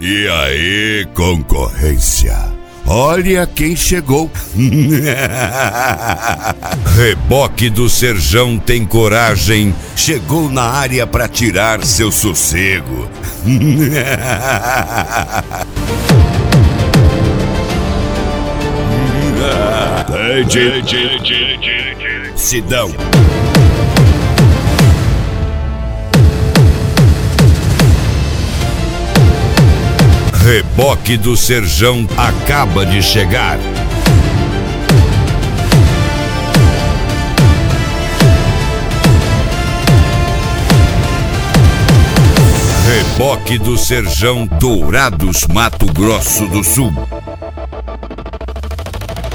E aí, concorrência? Olha quem chegou. Reboque do Serjão tem coragem. Chegou na área pra tirar seu sossego. Sidão. Reboque do Serjão acaba de chegar. Reboque do Serjão, Dourados, Mato Grosso do Sul.